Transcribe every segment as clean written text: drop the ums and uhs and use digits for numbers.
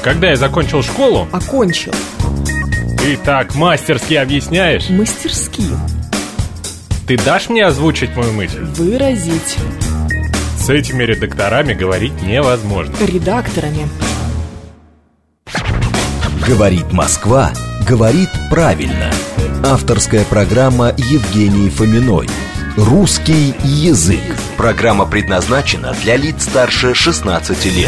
Когда я закончил школу... Окончил. Ты так мастерски объясняешь. Мастерски. Ты дашь мне озвучить мою мысль? Выразить. С этими редакторами говорить невозможно. Редакторами. Говорит Москва, говорит правильно. Авторская программа Евгении Фоминой. «Русский язык». Программа предназначена для лиц старше 16 лет.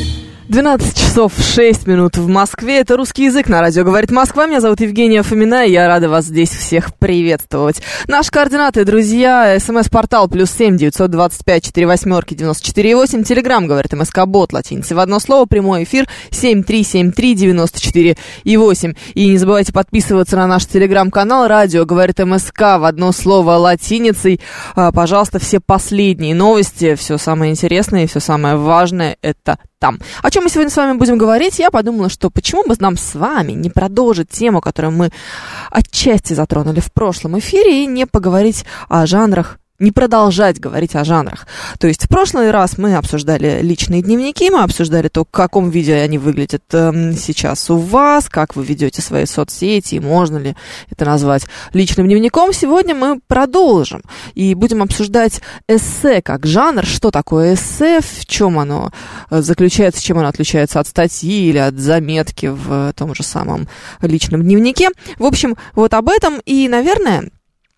12 часов 6 минут в Москве. Это «Русский язык» на радио «Говорит Москва». Меня зовут Евгения Фомина, и я рада вас здесь всех приветствовать. Наши координаты, друзья: СМС-портал +7 925 48 94 8. Телеграм «Говорит МСК-бот» латиницей в одно слово. Прямой эфир 7373 94 8. И не забывайте подписываться на наш телеграм-канал «Радио «Говорит МСК» в одно слово латиницей. Пожалуйста, все последние новости, все самое интересное и все самое важное — это там. О чем мы сегодня с вами будем говорить? Я подумала, что почему бы нам с вами не продолжить тему, которую мы отчасти затронули в прошлом эфире, и не поговорить о жанрах, не продолжать говорить о жанрах. То есть в прошлый раз мы обсуждали личные дневники, мы обсуждали то, в каком виде они выглядят сейчас у вас, как вы ведете свои соцсети, и можно ли это назвать личным дневником. Сегодня мы продолжим и будем обсуждать эссе как жанр, что такое эссе, в чем оно заключается, чем оно отличается от статьи или от заметки в том же самом личном дневнике. В общем, вот об этом и, наверное...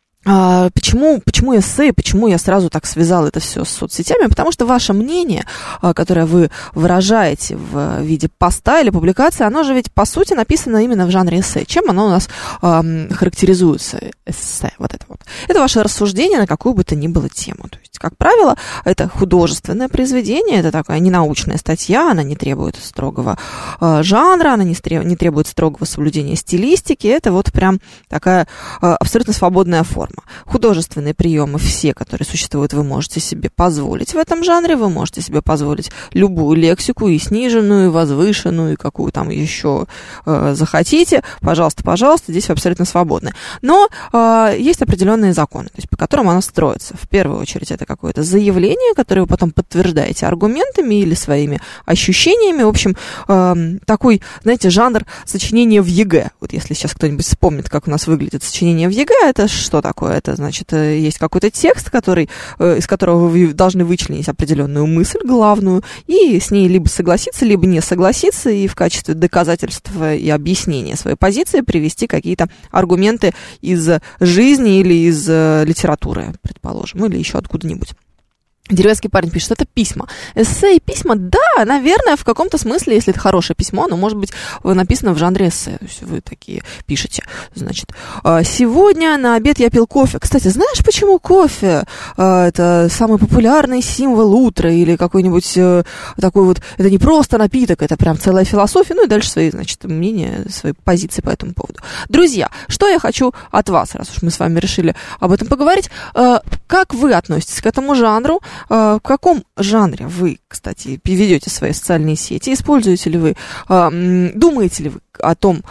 Почему эссе, почему я сразу так связала это все с соцсетями? Потому что ваше мнение, которое вы выражаете в виде поста или публикации, оно же ведь по сути написано именно в жанре эссе. Чем оно у нас характеризуется, эссе, вот это вот? Это ваше рассуждение на какую бы то ни было тему. То есть, как правило, это художественное произведение, это такая ненаучная статья, она не требует строгого жанра, она не требует строгого соблюдения стилистики, это вот прям такая абсолютно свободная форма. Художественные приемы все, которые существуют, вы можете себе позволить в этом жанре, вы можете себе позволить любую лексику, и сниженную, и возвышенную, и какую там еще захотите. Пожалуйста, здесь вы абсолютно свободны. Но есть определенные законы, то есть по которым оно строится. В первую очередь это какое-то заявление, которое вы потом подтверждаете аргументами или своими ощущениями. В общем, такой, знаете, жанр сочинения в ЕГЭ. Вот если сейчас кто-нибудь вспомнит, как у нас выглядит сочинение в ЕГЭ, это что такое? Это, значит, есть какой-то текст, из которого вы должны вычленить определенную мысль главную, и с ней либо согласиться, либо не согласиться, и в качестве доказательства и объяснения своей позиции привести какие-то аргументы из жизни или из литературы, предположим, или еще откуда-нибудь. Деревенский парень пишет, это письма. Эссе и письма, да, наверное, в каком-то смысле, если это хорошее письмо, оно может быть написано в жанре эссе. То есть вы такие пишете, значит, сегодня на обед я пил кофе. Кстати, знаешь, почему кофе? Это самый популярный символ утра или какой-нибудь такой вот, это не просто напиток, это прям целая философия, ну и дальше свои, значит, мнения, свои позиции по этому поводу. Друзья, что я хочу от вас, раз уж мы с вами решили об этом поговорить, как вы относитесь к этому жанру? В каком жанре вы, кстати, ведете свои социальные сети? Используете ли вы, думаете ли вы о том,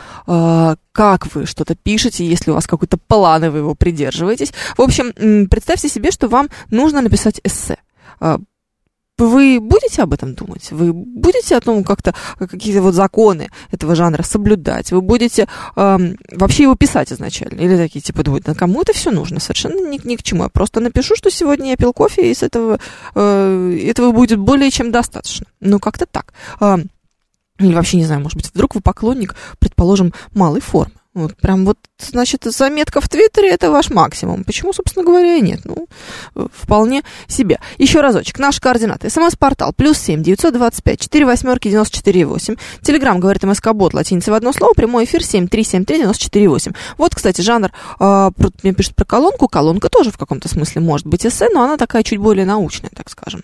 как вы что-то пишете, если у вас какой-то план, и вы его придерживаетесь? В общем, представьте себе, что вам нужно написать эссе. Вы будете об этом думать? Вы будете о том, как-то какие-то вот законы этого жанра соблюдать? Вы будете вообще его писать изначально? Или такие, типа, думаете, кому это все нужно? Совершенно ни к чему. Я просто напишу, что сегодня я пил кофе, и с этого будет более чем достаточно. Ну, как-то так. Или вообще, не знаю, может быть, вдруг вы поклонник, предположим, малой формы. Вот прям вот, значит, заметка в Твиттере — это ваш максимум. Почему, собственно говоря, и нет? Ну, вполне себе. Еще разочек. Наши координаты. СМС-портал +7 925 48 94 8. Телеграм «Говорит МСК-бот» латиницей в одно слово. Прямой эфир 7373 94 8. Вот, кстати, жанр, мне пишут про колонку. Колонка тоже в каком-то смысле может быть эссе, но она такая чуть более научная, так скажем.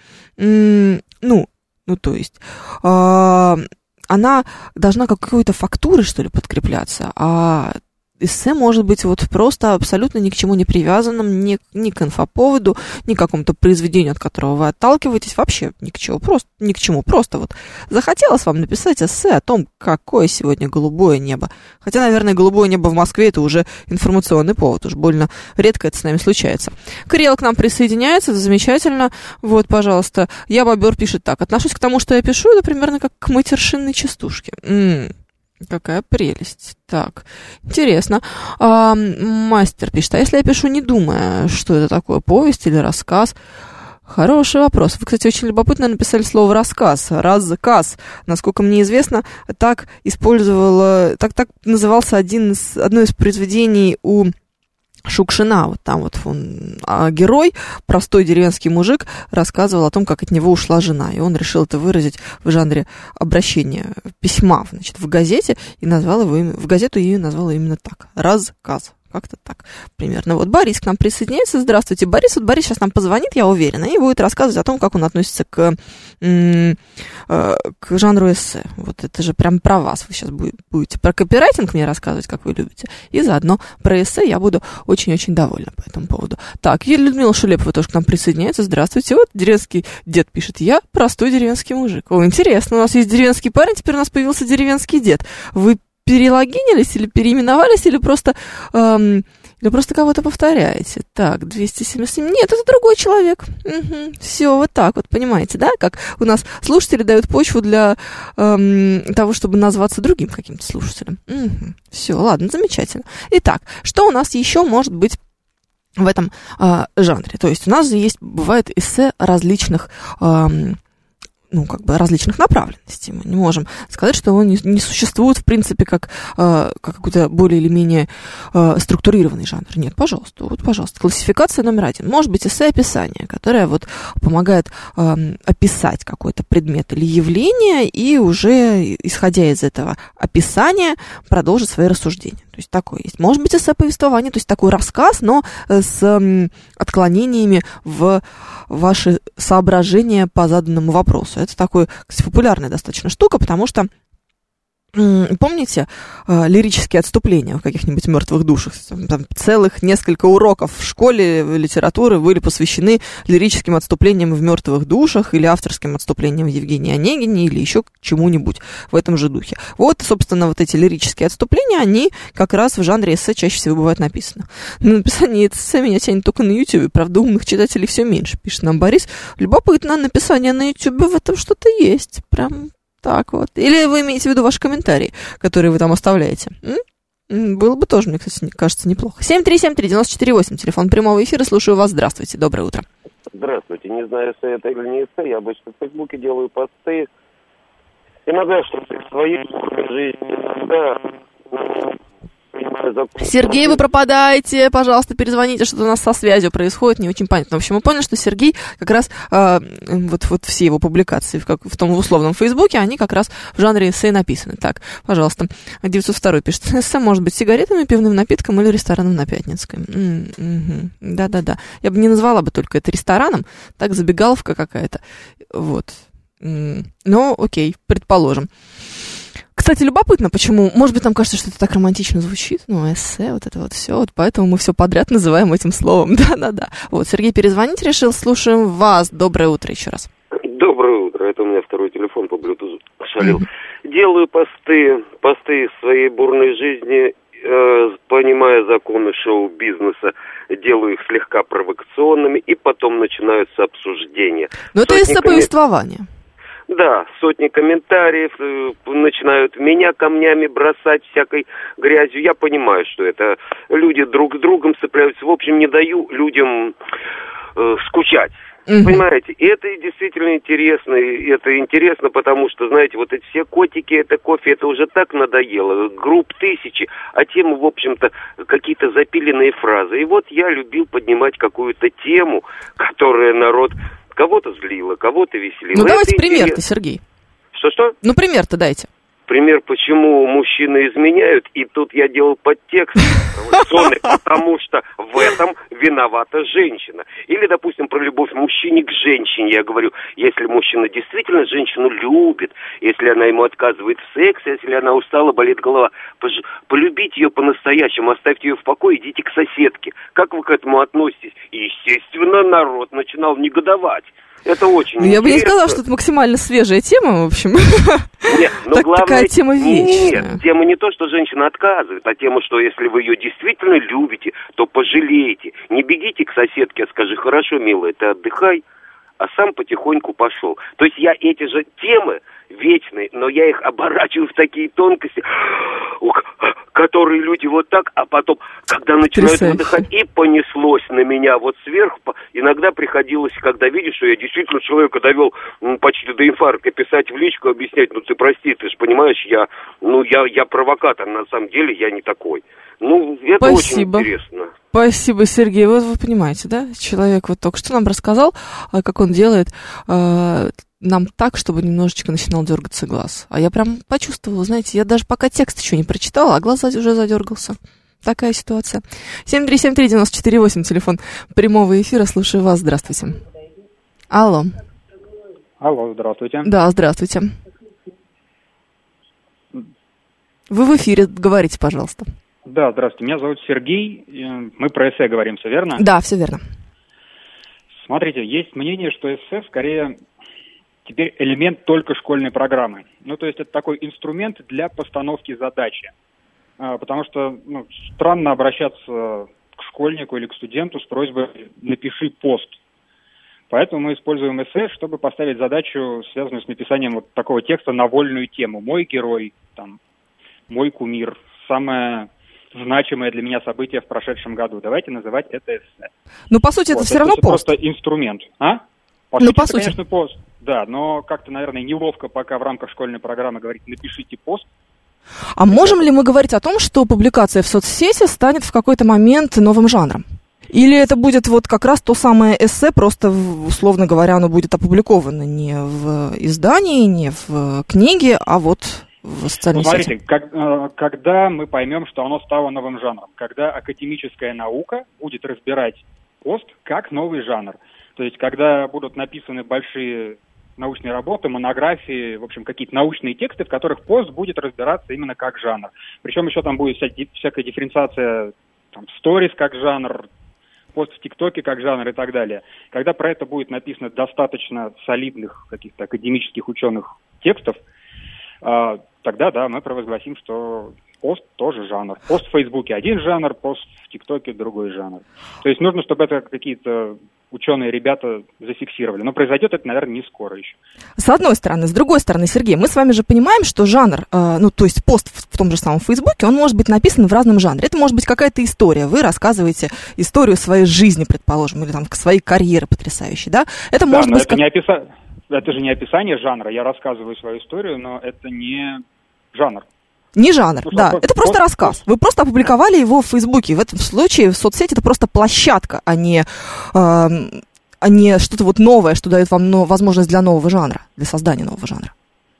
То есть... она должна какой-то фактурой, что ли, подкрепляться, а эссе может быть вот просто абсолютно ни к чему не привязанным, ни к инфоповоду, ни к какому-то произведению, от которого вы отталкиваетесь, вообще ни к чему, просто вот захотелось вам написать эссе о том, какое сегодня голубое небо. Хотя, наверное, голубое небо в Москве — это уже информационный повод, уж больно редко это с нами случается. Кирилл к нам присоединяется, это замечательно. Вот, пожалуйста. Я Бобер пишет так: отношусь к тому, что я пишу, это примерно как к матершинной частушке. Какая прелесть. Так, интересно. Мастер пишет: а если я пишу, не думая, что это такое, повесть или рассказ? Хороший вопрос. Вы, кстати, очень любопытно написали слово «рассказ». «Разказ». Насколько мне известно, так назывался одно из произведений у Шукшина. Вот там вот он, герой, простой деревенский мужик, рассказывал о том, как от него ушла жена. И он решил это выразить в жанре обращения, письма, значит, в газете, и назвал его в газету ее назвал именно так. «Рассказ». Как-то так примерно. Вот Борис к нам присоединяется. Здравствуйте, Борис. Вот Борис сейчас нам позвонит, я уверена, и будет рассказывать о том, как он относится к жанру эссе. Вот это же прям про вас. Вы сейчас будете про копирайтинг мне рассказывать, как вы любите, и заодно про эссе я буду очень-очень довольна по этому поводу. Так, Людмила Шулепова тоже к нам присоединяется. Здравствуйте. Вот деревенский дед пишет: я простой деревенский мужик. О, интересно, у нас есть деревенский парень, теперь у нас появился деревенский дед. Вы перелогинились или переименовались, или просто кого-то повторяете? Так, 277. Нет, это другой человек. Все, вот так вот, понимаете, да? Как у нас слушатели дают почву для того, чтобы назваться другим каким-то слушателем. Все, ладно, замечательно. Итак, что у нас еще может быть в этом жанре? То есть у нас же бывает эссе различных различных направленностей. Мы не можем сказать, что он не существует, в принципе, как какой-то более или менее структурированный жанр. Нет, пожалуйста. Классификация номер 1. Может быть эссе-описание, которое вот помогает описать какой-то предмет или явление, и уже, исходя из этого описания, продолжить свои рассуждения. То есть такое есть. Может быть эссе-повествование, то есть такой рассказ, но с отклонениями в ваши соображения по заданному вопросу. Это такой, кстати, популярная достаточно штука, потому что, помните, лирические отступления в каких-нибудь мертвых душах? Там целых несколько уроков в школе литературы были посвящены лирическим отступлениям в мертвых душах или авторским отступлениям в Евгении Онегине или еще к чему-нибудь в этом же духе. Вот, собственно, вот эти лирические отступления, они как раз в жанре эссе чаще всего бывают написаны. На написание эссе меня тянет только на Ютубе, правда, умных читателей все меньше, пишет нам Борис. Любопытно, написание на Ютубе, в этом что-то есть, прям... Так вот. Или вы имеете в виду ваши комментарии, которые вы там оставляете? Было бы тоже, мне, кстати, кажется, неплохо. 7373948, телефон прямого эфира. Слушаю вас. Здравствуйте. Доброе утро. Здравствуйте. Не знаю, эссе это или не эссе. Я обычно в Фейсбуке делаю посты. Иногда что-то в своей жизни, иногда... Сергей, вы пропадаете, пожалуйста, перезвоните, что-то у нас со связью происходит, не очень понятно. В общем, мы поняли, что Сергей как раз, вот все его публикации в том условном Фейсбуке, они как раз в жанре эссе написаны. Так, пожалуйста, 902 пишет: эссе может быть сигаретами, пивным напитком или рестораном на Пятницкой. Да-да-да. Я бы не назвала бы только это рестораном, так забегаловка какая-то. Вот. Но окей, предположим. Кстати, любопытно, почему, может быть, нам кажется, что это так романтично звучит, эссе, вот это вот все, вот поэтому мы все подряд называем этим словом, да-да-да. Вот, Сергей перезвонить решил, слушаем вас, доброе утро еще раз. Доброе утро, это у меня второй телефон по Bluetooth шалил. Делаю посты из своей бурной жизни, понимая законы шоу-бизнеса, делаю их слегка провокационными, и потом начинаются обсуждения. Но это эссе-повествование. Да, сотни комментариев, начинают меня камнями бросать, всякой грязью. Я понимаю, что это люди друг с другом цепляются. В общем, не даю людям скучать. Понимаете? И это действительно интересно. И это интересно, потому что, знаете, вот эти все котики, это кофе, это уже так надоело. Групп тысячи, а темы, в общем-то, какие-то запиленные фразы. И вот я любил поднимать какую-то тему, которая народ... Кого-то злило, кого-то веселило. Ну, давайте пример-то, Сергей. Что-что? Ну, пример-то дайте. пример, почему мужчины изменяют, и тут я делал подтекст зоны, потому что в этом виновата женщина. Или, допустим, про любовь мужчине к женщине. Я говорю, если мужчина действительно женщину любит, если она ему отказывает в сексе, если она устала, болит голова, полюбите ее по-настоящему, оставьте ее в покое, идите к соседке. Как вы к этому относитесь? И, естественно, народ начинал негодовать. Это очень интересно. Я бы не сказала, что это максимально свежая тема, в общем. Нет, но главное... Такая тема вечная. Нет, тема не то, что женщина отказывает, а тема, что если вы ее действительно любите, то пожалейте. Не бегите к соседке, а скажи, хорошо, милая, ты отдыхай, а сам потихоньку пошел. То есть я эти же темы вечные, но я их оборачиваю в такие тонкости, которые люди вот так, а потом, когда начинают выдыхать, и понеслось на меня вот сверху. Иногда приходилось, когда видишь, что я действительно человека довел почти до инфаркта, писать в личку, объяснять, ну ты прости, ты же понимаешь, я провокатор, на самом деле я не такой. Ну, это Спасибо. Очень интересно. Спасибо, Сергей. Вот вы понимаете, да? Человек вот только что нам рассказал, как он делает нам так, чтобы немножечко начинал дергаться глаз. А я прям почувствовала, знаете, я даже пока текст еще не прочитала, а глаз уже задергался. Такая ситуация. 7373948, телефон прямого эфира. Слушаю вас. Здравствуйте. Алло. Алло, здравствуйте. Да, здравствуйте. Вы в эфире, говорите, пожалуйста. Да, здравствуйте. Меня зовут Сергей. Мы про эссе говорим, все верно? Да, все верно. Смотрите, есть мнение, что эссе скорее теперь элемент только школьной программы. Ну, то есть это такой инструмент для постановки задачи. Потому что странно обращаться к школьнику или к студенту с просьбой «напиши пост». Поэтому мы используем эссе, чтобы поставить задачу, связанную с написанием вот такого текста на вольную тему. «Мой герой», там, «Мой кумир», самое значимое для меня событие в прошедшем году. Давайте называть это эссе. Ну, по сути, это все равно пост. Это просто инструмент. По сути, конечно, пост. Да, но как-то, наверное, неловко пока в рамках школьной программы говорить «напишите пост». А можем ли мы говорить о том, что публикация в соцсети станет в какой-то момент новым жанром? Или это будет вот как раз то самое эссе, просто, условно говоря, оно будет опубликовано не в издании, не в книге, а вот в социальной сети? Смотрите, когда мы поймем, что оно стало новым жанром, когда академическая наука будет разбирать пост как новый жанр. То есть, когда будут написаны большие научные работы, монографии, в общем, какие-то научные тексты, в которых пост будет разбираться именно как жанр. Причем еще там будет всякая дифференциация, там, сторис как жанр, пост в ТикТоке как жанр и так далее. Когда про это будет написано достаточно солидных каких-то академических ученых текстов, тогда, да, мы провозгласим, что пост тоже жанр. Пост в Фейсбуке один жанр, пост в ТикТоке другой жанр. То есть нужно, чтобы это какие-то ученые ребята зафиксировали. Но произойдет это, наверное, не скоро еще. С одной стороны. С другой стороны, Сергей, мы с вами же понимаем, что жанр, то есть пост в том же самом Фейсбуке, он может быть написан в разном жанре. Это может быть какая-то история. Вы рассказываете историю своей жизни, предположим, или там своей карьеры потрясающей, да? Это да, может быть... Это же не описание жанра. Я рассказываю свою историю, но это не жанр. Не жанр, да. Это просто рассказ. Вы просто опубликовали его в Фейсбуке. В этом случае в соцсети это просто площадка, а не что-то вот новое, что дает вам возможность для нового жанра, для создания нового жанра.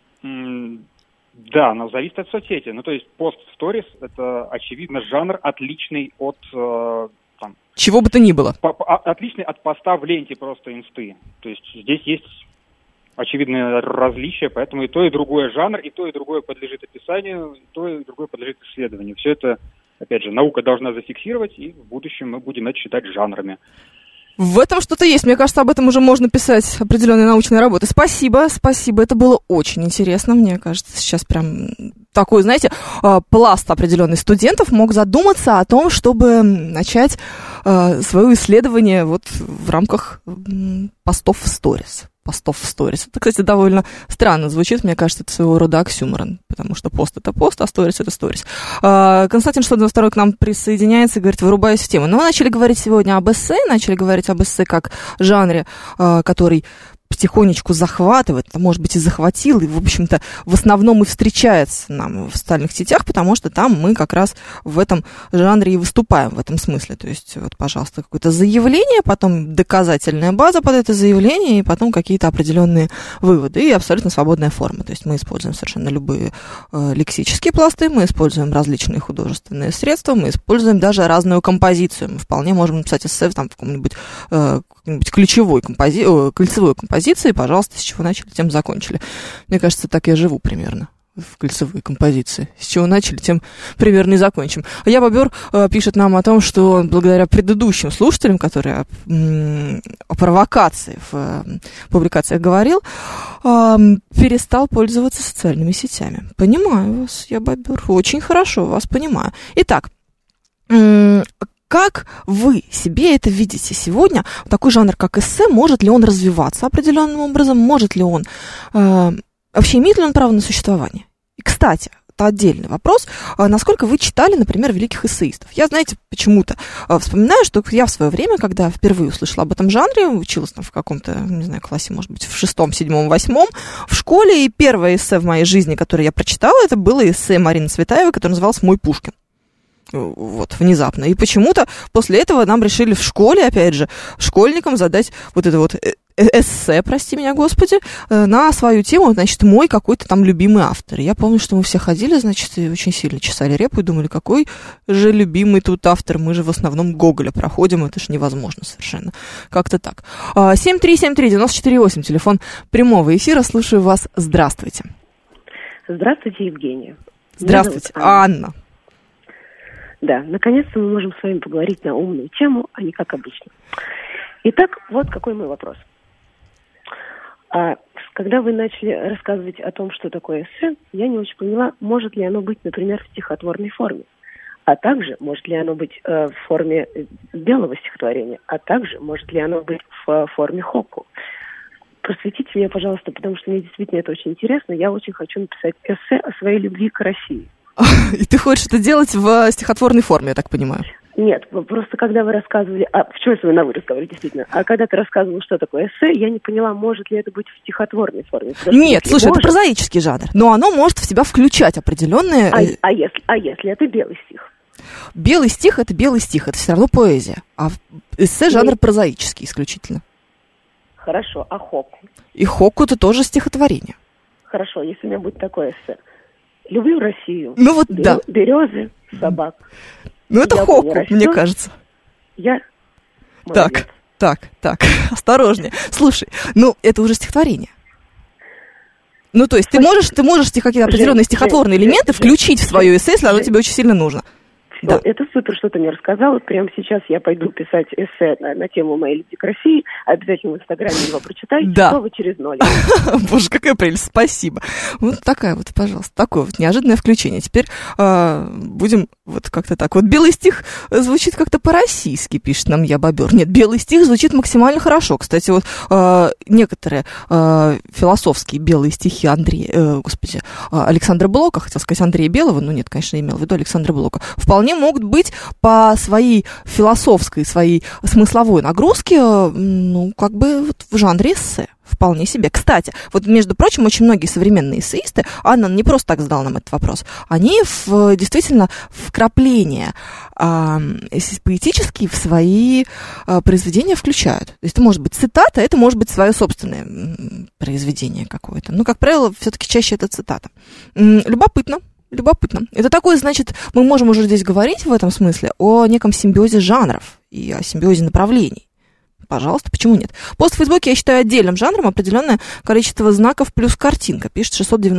Да, но зависит от соцсети. Ну, то есть пост в сторис – это, очевидно, жанр, отличный от... чего бы то ни было. Отличный от поста в ленте просто инсты. То есть здесь есть очевидное различие, поэтому и то, и другое жанр, и то, и другое подлежит описанию, и то, и другое подлежит исследованию. Все это, опять же, наука должна зафиксировать, и в будущем мы будем это считать жанрами. В этом что-то есть. Мне кажется, об этом уже можно писать определенные научные работы. Спасибо. Это было очень интересно. Мне кажется, сейчас прям такой, знаете, пласт определенных студентов мог задуматься о том, чтобы начать свое исследование вот в рамках постов в сторис. Это, кстати, довольно странно звучит. Мне кажется, это своего рода оксюморон, потому что пост — это пост, а сторис — это сторис. Константин 692 к нам присоединяется и говорит, вырубаюсь в тему. Но мы начали говорить сегодня об эссе, как жанре, который потихонечку захватывает, а может быть и захватил, и, в общем-то, в основном и встречается нам в социальных сетях, потому что там мы как раз в этом жанре и выступаем в этом смысле. То есть, вот, пожалуйста, какое-то заявление, потом доказательная база под это заявление, и потом какие-то определенные выводы, и абсолютно свободная форма. То есть мы используем совершенно любые лексические пласты, мы используем различные художественные средства, мы используем даже разную композицию. Мы вполне можем написать эссе там, в каком-нибудь кольцевой композиции, пожалуйста, с чего начали, тем закончили. Мне кажется, так я живу примерно в кольцевой композиции. С чего начали, тем примерно и закончим. А я Бобер пишет нам о том, что благодаря предыдущим слушателям, которые о провокации в публикациях говорил, перестал пользоваться социальными сетями. Понимаю вас, я Бобер, очень хорошо вас понимаю. Итак, как вы себе это видите сегодня? Такой жанр, как эссе, может ли он развиваться определенным образом? Может ли он... вообще, имеет ли он право на существование? И, кстати, это отдельный вопрос. Насколько вы читали, например, великих эссеистов? Я, знаете, почему-то вспоминаю, что я в свое время, когда впервые услышала об этом жанре, училась там в каком-то, не знаю, классе, может быть, в 6-м, 7-м, 8-м, в школе, и первое эссе в моей жизни, которое я прочитала, это было эссе Марины Цветаевой, которое называлось «Мой Пушкин». Вот, внезапно. И почему-то после этого нам решили в школе, опять же, школьникам задать вот это вот эссе, прости меня, Господи, на свою тему, значит, мой какой-то там любимый автор. И я помню, что мы все ходили, значит, и очень сильно чесали репу и думали, какой же любимый тут автор, мы же в основном Гоголя проходим, это же невозможно совершенно. Как-то так. 7373948, телефон прямого эфира, слушаю вас, здравствуйте. Здравствуйте, Евгения. Здравствуйте, Анна. Да, наконец-то мы можем с вами поговорить на умную тему, а не как обычно. Итак, вот какой мой вопрос. Когда вы начали рассказывать о том, что такое эссе, я не очень поняла, может ли оно быть, например, в стихотворной форме, а также может ли оно быть в форме белого стихотворения, а также может ли оно быть в форме хокку. Просветите меня, пожалуйста, потому что мне действительно это очень интересно. Я очень хочу написать эссе о своей любви к России. И ты хочешь это делать в стихотворной форме, я так понимаю? Нет, просто когда вы рассказывали... почему я с вами на «вы» разговариваю, действительно? А когда ты рассказывал, что такое эссе, я не поняла, может ли это быть в стихотворной форме. Нет, слушай, это прозаический жанр, но оно может в себя включать определенные... А если это белый стих? Белый стих — это белый стих, это все равно поэзия. А эссе — жанр прозаический исключительно. Хорошо, а хокку? И хокку — это тоже стихотворение. Хорошо, если у меня будет такое эссе. Люблю Россию. Ну вот да. Березы, собак. Ну это хокку, мне кажется. Я молодец. Так, осторожнее. Слушай, ну это уже стихотворение. Ну то есть ты можешь какие-то определенные стихотворные элементы включить в свое эссе, если оно тебе очень сильно нужно. Да. Это супер, что ты мне рассказала. Прямо сейчас я пойду писать эссе на тему моей любви к России. Обязательно в Инстаграме его прочитайте. Да. Снова через 0. Боже, какая прелесть, спасибо. Вот такая вот, пожалуйста, такое вот неожиданное включение. Теперь будем вот как-то так. Вот белый стих звучит как-то по-российски, пишет нам я Бобер. Нет, белый стих звучит максимально хорошо. Кстати, вот некоторые философские белые стихи Александра Блока, хотел сказать Андрея Белого, но нет, конечно, я имел в виду Александра Блока, вполне могут быть по своей философской, своей смысловой нагрузке, ну, как бы вот в жанре эссе. Вполне себе. Кстати, вот, между прочим, очень многие современные эссеисты, Анна не просто так задала нам этот вопрос, они действительно вкрапления поэтические в свои произведения включают. То есть это может быть цитата, это может быть свое собственное произведение какое-то. Но, как правило, все-таки чаще это цитата. Любопытно. Это такое, значит, мы можем уже здесь говорить в этом смысле о неком симбиозе жанров и о симбиозе направлений. Пожалуйста, почему нет? Пост в Фейсбуке я считаю отдельным жанром определенное количество знаков плюс картинка, пишет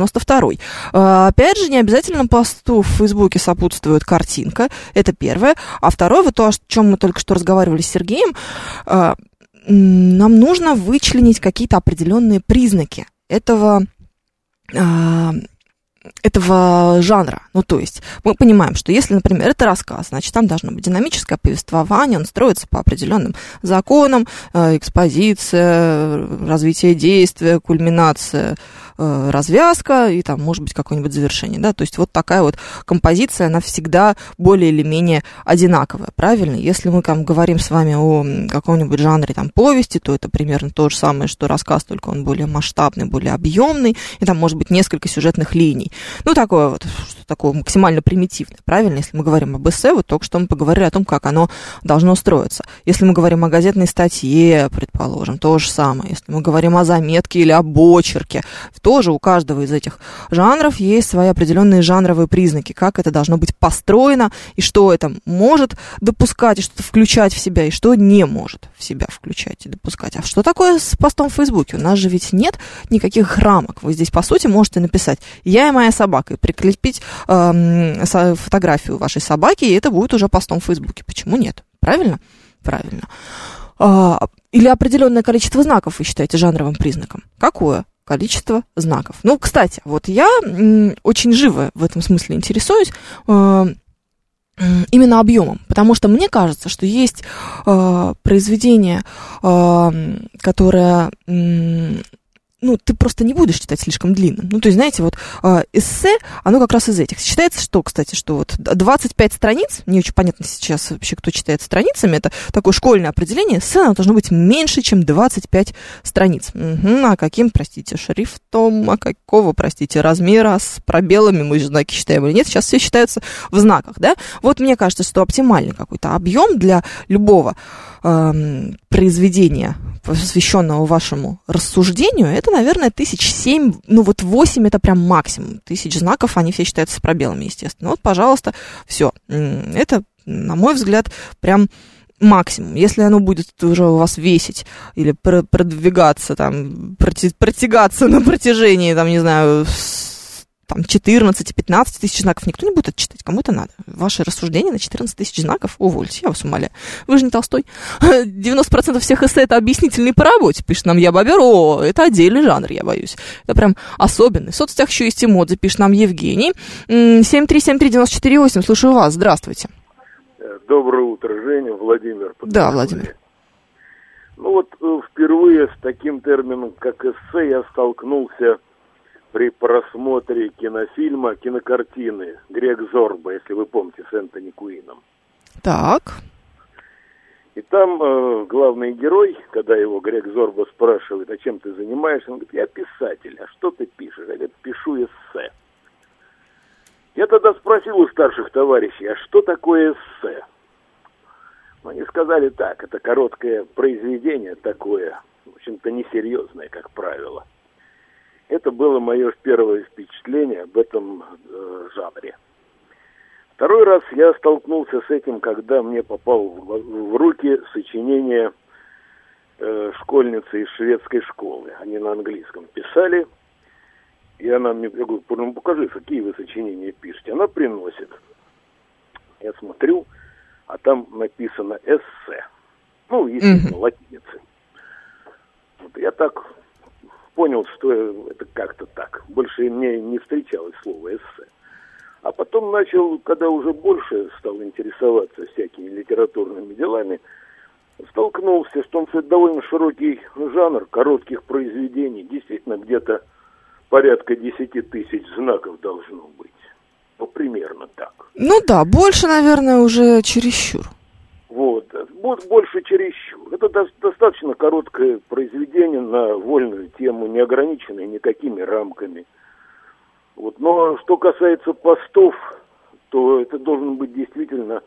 692. Опять же, не обязательно посту в Фейсбуке сопутствует картинка, это первое. А второе, вот то, о чем мы только что разговаривали с Сергеем, нам нужно вычленить какие-то определенные признаки этого жанра. Ну, Ну, то есть мы понимаем, что если, например, это рассказ, значит, там должно быть динамическое повествование, он строится по определенным законам, экспозиция, развитие действия, кульминация, развязка и там, может быть, какое-нибудь завершение, да, то есть вот такая вот композиция, она всегда более или менее одинаковая, правильно? Если мы там говорим с вами о каком-нибудь жанре там повести, то это примерно то же самое, что рассказ, только он более масштабный, более объемный, и там может быть несколько сюжетных линий. Ну, такое вот, что такое максимально примитивное, правильно? Если мы говорим об эссе, вот только что мы поговорили о том, как оно должно строиться. Если мы говорим о газетной статье, предположим, то же самое. Если мы говорим о заметке или об очерке, тоже у каждого из этих жанров есть свои определенные жанровые признаки, как это должно быть построено, и что это может допускать, и что-то включать в себя, и что не может в себя включать и допускать. А что такое с постом в Фейсбуке? У нас же ведь нет никаких рамок. Вы здесь, по сути, можете написать «Я и моя собака», и прикрепить фотографию вашей собаки, и это будет уже постом в Фейсбуке. Почему нет? Правильно? Правильно. Или определенное количество знаков вы считаете жанровым признаком? Какое количество знаков? Ну, кстати, вот я очень живо в этом смысле интересуюсь именно объемом, потому что мне кажется, что есть произведение, которое... Ну, ты просто не будешь читать слишком длинным. Ну, то есть, знаете, вот эссе, оно как раз из этих. Считается, что, кстати, что вот 25 страниц, не очень понятно сейчас вообще, кто читает страницами, это такое школьное определение, эссе, оно должно быть меньше, чем 25 страниц. А каким, простите, шрифтом, а какого, простите, размера, с пробелами мы же знаки считаем или нет, сейчас все считаются в знаках, да? Вот мне кажется, что оптимальный какой-то объем для любого произведения, посвященного вашему рассуждению, это, наверное, 1007, ну вот 8 это прям максимум. 1000 знаков, они все считаются с пробелами, естественно. Вот, пожалуйста, все. Это, на мой взгляд, прям максимум. Если оно будет уже у вас весить или продвигаться, там, протягаться на протяжении, там, не знаю, там 14-15 тысяч знаков, никто не будет это читать, кому это надо. Ваши рассуждения на 14 тысяч знаков, увольте, я вас умоляю. Вы же не Толстой. 90% всех эссе это объяснительные по работе, пишет нам Я Бобер. О, это отдельный жанр, я боюсь. Это прям особенный. В соцсетях еще есть эмодзи, пишет нам Евгений. 7373948, слушаю вас, здравствуйте. Доброе утро, Женя, Владимир. Да, Владимир. Ну вот впервые с таким термином, как эссе, я столкнулся при просмотре кинофильма, кинокартины «Грег Зорба», если вы помните, с Энтони Куином. Так. И там главный герой, когда его Грег Зорба спрашивает, а чем ты занимаешься, он говорит, я писатель, а что ты пишешь? Я говорю, пишу эссе. Я тогда спросил у старших товарищей, а что такое эссе? Они сказали так, это короткое произведение такое, в общем-то, несерьезное, как правило. Это было мое первое впечатление об этом жанре. Второй раз я столкнулся с этим, когда мне попал в руки сочинение школьницы из шведской школы. Они на английском писали. И она мне, я говорю, ну покажи, какие вы сочинения пишете. Она приносит. Я смотрю, а там написано эссе. Ну, естественно, латиницей. Вот я так понял, что это как-то так. Больше мне не встречалось слово эссе. А потом начал, когда уже больше стал интересоваться всякими литературными делами, столкнулся с том, что это довольно широкий жанр коротких произведений. Действительно, где-то порядка 10 тысяч знаков должно быть. Ну, примерно так. Ну да, больше, наверное, уже чересчур. Вот, больше чересчур. Это достаточно короткое произведение на вольную тему, не ограниченное никакими рамками. Вот. Но что касается постов, то это должен быть действительно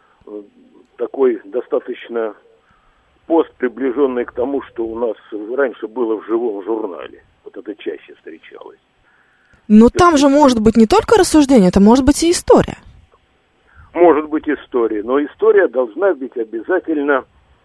такой достаточно пост, приближенный к тому, что у нас раньше было в живом журнале. Вот это чаще встречалось. Но там же может быть не только рассуждение, это может быть и история. Может быть история, но история должна быть обязательно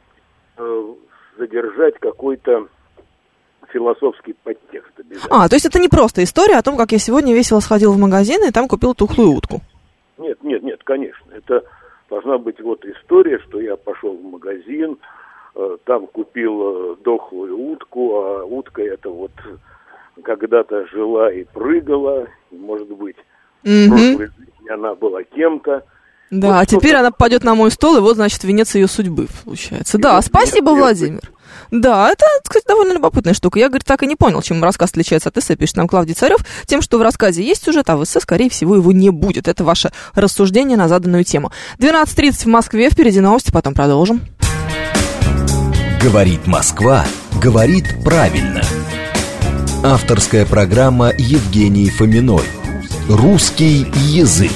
задержать какой-то философский подтекст. То есть это не просто история о том, как я сегодня весело сходил в магазин и там купил тухлую утку. Нет, конечно. Это должна быть вот история, что я пошел в магазин, там купил дохлую утку, а утка это вот когда-то жила и прыгала, может быть, в прошлой жизни она была кем-то. Да, Вот а теперь она попадет на мой стол, и вот, значит, венец ее судьбы получается. Да, спасибо, Владимир. Да, это, кстати, довольно любопытная штука. Я, говорит, так и не понял, чем рассказ отличается от эссе, пишет нам Клавдий Царев. Тем, что в рассказе есть сюжет, а в эссе, скорее всего, его не будет. Это ваше рассуждение на заданную тему. 12:30 в Москве, впереди новости, потом продолжим. Говорит Москва, говорит правильно. Авторская программа Евгении Фоминой. Русский язык.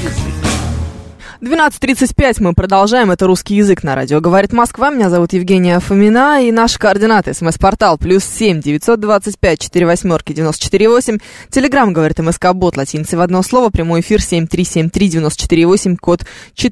12:35 мы продолжаем. Это «Русский язык» на радио «Говорит Москва». Меня зовут Евгения Фомина. И наши координаты. СМС-портал +7 925 48 94 8. Телеграм «Говорит МСК-бот» латиницей в одно слово. Прямой эфир 7373 94 8, код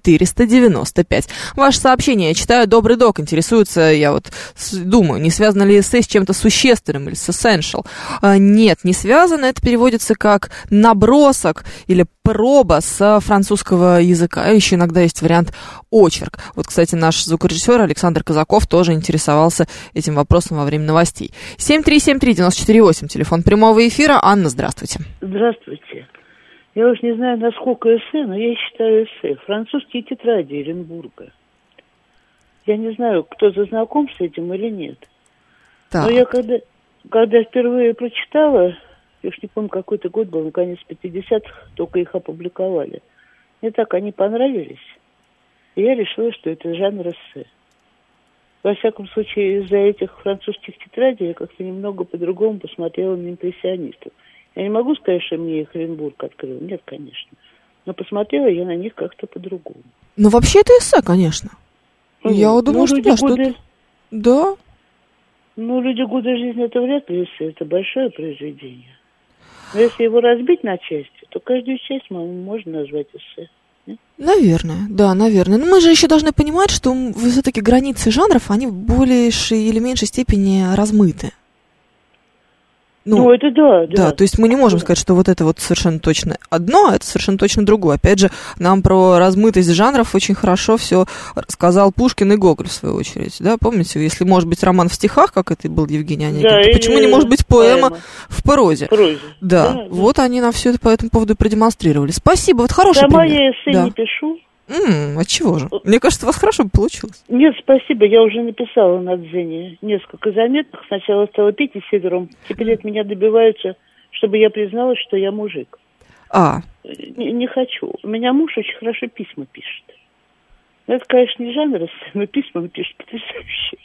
495. Ваше сообщение я читаю. Добрый док. Интересуется, я вот думаю, не связано ли эссе с чем-то существенным или с essential? Нет, не связано. Это переводится как набросок или проба с французского языка. Еще иногда есть вариант очерк. Вот, кстати, наш звукорежиссер Александр Казаков тоже интересовался этим вопросом во время новостей. 7373948, телефон прямого эфира. Анна, здравствуйте. Здравствуйте. Я уж не знаю, насколько эссе, но я считаю эссе. Французские тетради Эренбурга. Я не знаю, кто-то знаком с этим или нет. Так. Но я когда впервые прочитала, я уж не помню, какой-то год был, наконец, 50-х, только их опубликовали. Мне так они понравились, и я решила, что это жанр эссе. Во всяком случае, из-за этих французских тетрадей я как-то немного по-другому посмотрела на импрессионистов. Я не могу сказать, что мне их Оренбург открыл. Нет, конечно. Но посмотрела я на них как-то по-другому. Ну, вообще, это эссе, конечно. Я думаю, что да, что-то... Да. Ну, «Люди года жизни» — это вряд ли эссе, это большое произведение. Но если его разбить на части, то каждую часть можно назвать эссе. Нет? Наверное, да, наверное. Но мы же еще должны понимать, что все-таки границы жанров, они в большей или меньшей степени размыты. Ну, это да. Да, то есть мы не можем сказать, что вот это вот совершенно точно одно, а это совершенно точно другое. Опять же, нам про размытость жанров очень хорошо все рассказал Пушкин и Гоголь, в свою очередь. Да, помните, если может быть роман в стихах, как это был Евгений Онегин, да, то почему не может быть поэма в прозе? Да, вот они нам все это по этому поводу продемонстрировали. Спасибо, вот хороший пример. Сама я эссе не пишу. Отчего же? Мне кажется, у вас хорошо получилось. Нет, спасибо, я уже написала на Дзене несколько заметок. Сначала стала петь и сидором. Теперь от меня добиваются, чтобы я призналась, что я мужик. Не хочу. У меня муж очень хорошо письма пишет. Это, конечно, не жанр, но письма он пишет потрясающе.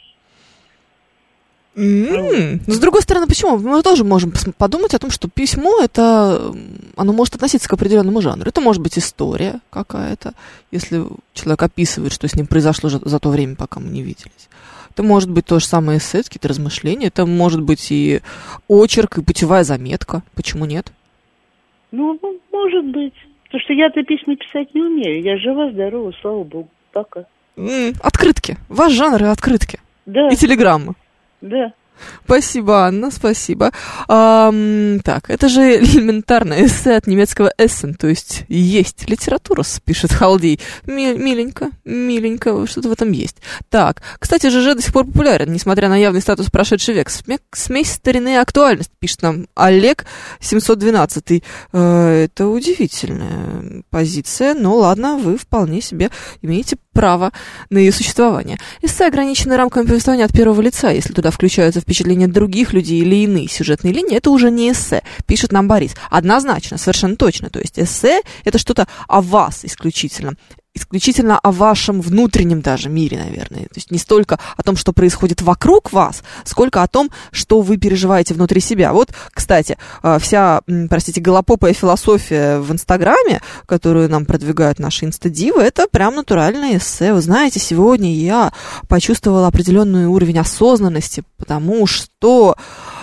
Но с другой стороны, почему? Мы тоже можем подумать о том, что письмо, это, оно может относиться к определенному жанру. Это может быть история какая-то, если человек описывает, что с ним произошло за то время, пока мы не виделись. Это может быть то же самое эссе, какие-то размышления. Это может быть и очерк, и путевая заметка. Почему нет? Ну, может быть. Потому что я-то письма писать не умею. Я жива, здорова, слава богу. Пока. Открытки. Ваш жанр и открытки. Да. И телеграммы. Да. Спасибо, Анна, спасибо. Так, это же элементарное эссе от немецкого «essen», то есть «есть». Литература, пишет Халдей. Миленько, что-то в этом есть. Так, кстати, ЖЖ до сих пор популярен, несмотря на явный статус прошедший век. Смесь старины и актуальность, пишет нам Олег 712. Это удивительная позиция, но ладно, вы вполне себе имеете право на ее существование. Эссе ограничены рамками повествования от первого лица. Если туда включаются впечатления других людей или иные сюжетные линии, это уже не эссе, пишет нам Борис. Однозначно, совершенно точно. То есть эссе — это что-то о вас исключительно о вашем внутреннем даже мире, наверное. То есть не столько о том, что происходит вокруг вас, сколько о том, что вы переживаете внутри себя. Вот, кстати, вся, голопопая философия в Инстаграме, которую нам продвигают наши инстадивы, это прям натуральное эссе. Вы знаете, сегодня я почувствовала определенный уровень осознанности, потому что,